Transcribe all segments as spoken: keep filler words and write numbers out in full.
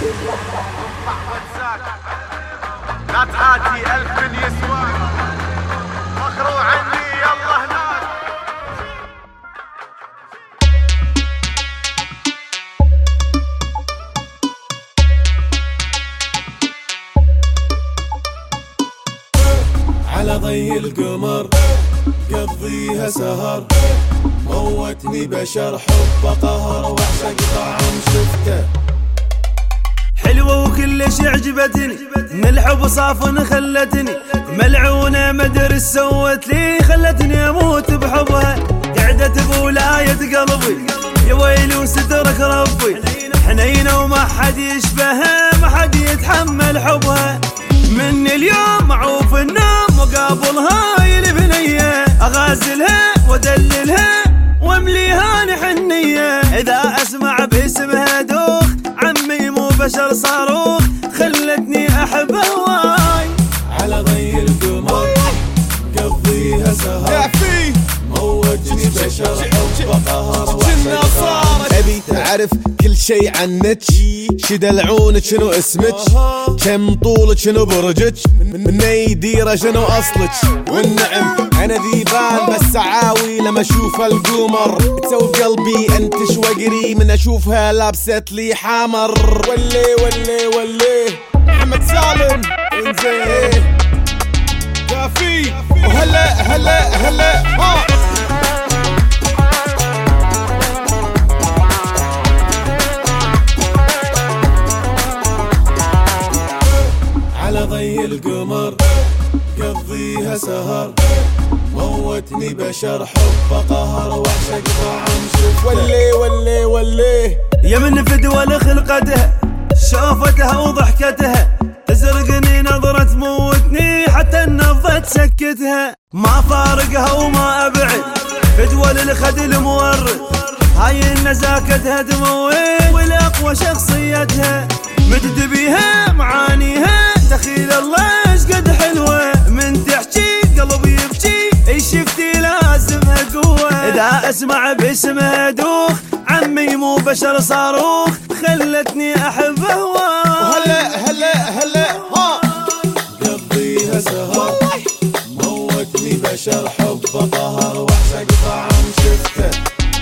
لا تعاتي ألف من يسوى مخروع عني يلا هناك. على ضي القمر قضيها سهر، موتني بشر حب قهر واعشق طعم شفته. حلوة وكلش عجبتني من الحب صافن خلتني ملعونة مدري سوت لي خلتني اموت بحبها. قعدت بولاية قلبي يا ويلي وسترك ربي حنينة وما حد يشبهها ما حد يتحمل حبها. من اليوم معروف النوم وقابلها البنية اغازلها وادللها وامليها حنية. اذا اسمع باسمها دوخ عمي مو بشر صاروخ خلتني احب هواي. على ضي القمر قضيها سهر موجني بشر حب قهر واعشق. ابي تعرف كل شي عنك، شدلعونك شنو اسمك، كم طولك شنو برجك، من اي ديره شنو اصلك. والنعم انا ذيبان بس عاوي لما اشوف القمر تسوي بقلبي انتش وقري من اشوفها لابست لي حمر. ولي ولي ولي محمد سالم انزين كافي وهلا هلا هلا ها. على ضي القمر قضيها سهر موتني بشر حب قهر واعشق طعم شف. ولي ولي ولي يا من فدوى لخلقتها شوفتها وضحكتها تزرقني نظرة تموتني حتى النبضة تسكتها. ما فارقها وما ابعد فدوى للخد المورد هاي النزاكتها تموت والاقوى شخصيتها مدد بيها معانيها دخيل الله ايش قد حلوه. من تحكي قلبي يبكي اي شفتي لازمها قوه. اذا اسمع باسمها دوخ عمي مو بشر صاروخ خلتني احب هواي. وهلا هلا هلا ها قضيها سهر موتني بشر حب قهر واعشق طعم شفته.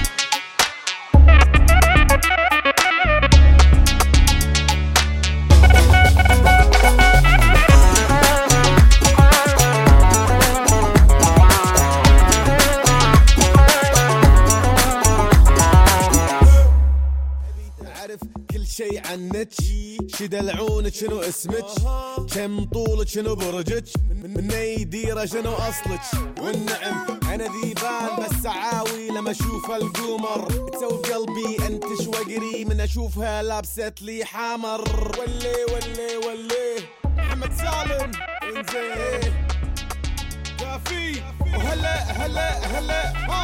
كل شي عنك، شدلعونك شنو اسمك، كم طولك شنو برجك، من اي ديره شنو اصلك. والنعم انا ذيبان بس عاوي لما اشوف القمر تسوي بقلبي انتش وقري من اشوفها لابست لي حمر. ولي ولي ولي محمد سالم انزين كافي وهلا هلا هلا